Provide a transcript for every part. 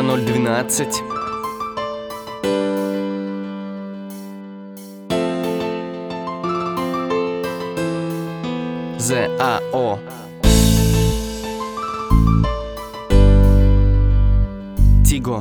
012. ЗАО. Тиго.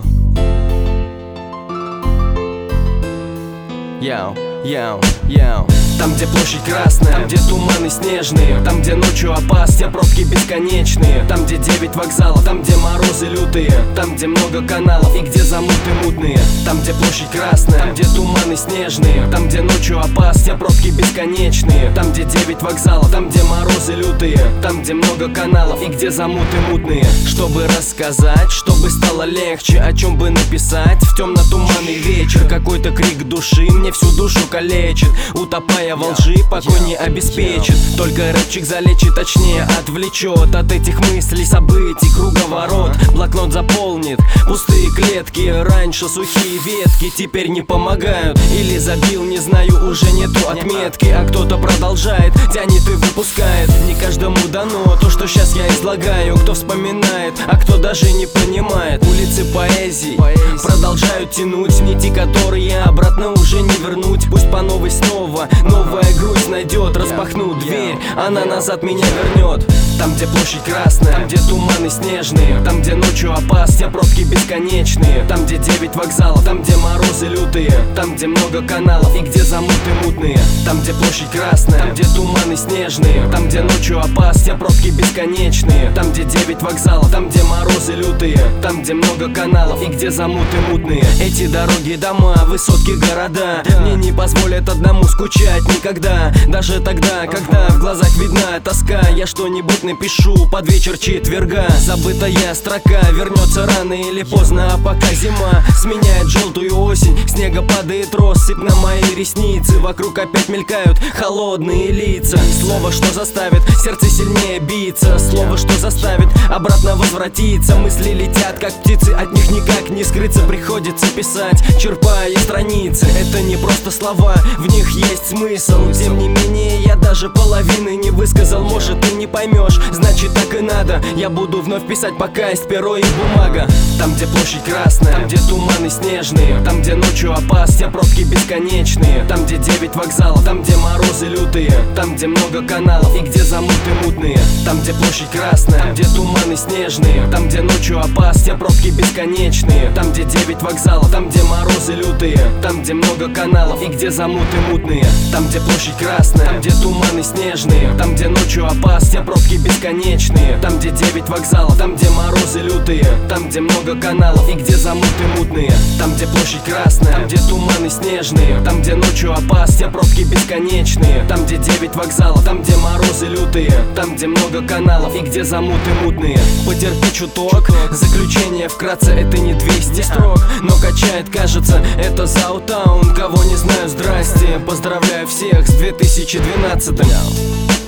Яу, яу, яу. Там, где площадь красная, там, где туманы снежные, там, где ночью опасны, пробки бесконечные, там, где 9 вокзалов, там, где морозы лютые, там, где много каналов и где замуты мутные. Там, где площадь красная, там, где туманы снежные, там, где ночью опасны, пробки бесконечные, там, где 9 вокзалов, там, где морозы лютые, там, где много каналов и где замуты мутные. Чтобы рассказать, чтобы стало легче, о чем бы написать в темно-туманный вечер. Какой-то крик души мне всю душу калечит, утопая во лжи, покой не обеспечит. Только рэпчик залечит, точнее отвлечет от этих мыслей, событий, круговорот. Блокнот заполнит пустые клетки. Раньше сухие ветки теперь не помогают. Или забил, не знаю, уже нету отметки. А кто-то продолжает, тянет и выпускает. Не каждому дано то, что сейчас я излагаю. Кто вспоминает, а кто даже не понимает. Улицы поэзии продолжают тянуть нити, которые обратно уже не вернуть. Пусть по новой снова новая грусть найдет. Распахну дверь, она назад меня вернет. Там, где площадь красная, там, где туманы снежные, там, где ночью опасны, пробки бесконечные, там, где 9 вокзалов, там, где морозы лютые, там, где много каналов и где замуты мутные. Там, где площадь красная, там, где туманы снежные, там, где ночью опасны, пробки бесконечные, там, где 9 вокзалов, там, где морозы лютые, там, где много каналов и где замуты мутные. Эти дороги, дома, высотки, города мне не позволят одному скучать никогда. Даже тогда, когда в глазах видна тоска, я что-нибудь напишу под вечер четверга. Забытая строка вернется рано или поздно, а пока зима сменяет желтую осень. Снега падает россыпь на мои ресницы, вокруг опять мелькают холодные лица. Слово, что заставит сердце сильнее биться, слово, что заставит обратно возвратиться. Мысли летят, как птицы, от них никак не скрыться. Приходится писать, черпая страницы. Это не просто слова, в них есть смысл. Тем не менее, я даже половины не высказал. Может, ты не поймешь, значит так и надо. Я буду вновь писать, пока есть перо и бумага. Там, где площадь красная, там, где туманы снежные, там, где ночью опасны, пробки бесконечные, там, где 9 вокзалов, там, где морозы лютые, там, где много каналов и где замуты мутные. Там, где площадь красная, там, где туманы снежные, там, где ночью опасны, пробки бесконечные, там, где 9 вокзалов, там, где морозы лютые, там, где много каналов и где замуты мутные. Там, где площадь красная, там, где туманы снежные, там, где ночью опасны, пробки бесконечные, там, где 9 вокзалов, там, где морозы лютые, там, где много каналов и где замуты мутные. Там, где площадь красная, там, где туманы снежные, там, где ночью опасны, пробки бесконечные, там, где 9 вокзалов, там, где морозы лютые, там, где много каналов и где замуты мутные. Потерпи чуток, заключение вкратце, это не 200 строк, но качает, кажется, это Заутаун. Кого не знаю, здрасте, поздравляю всех с 2012-м.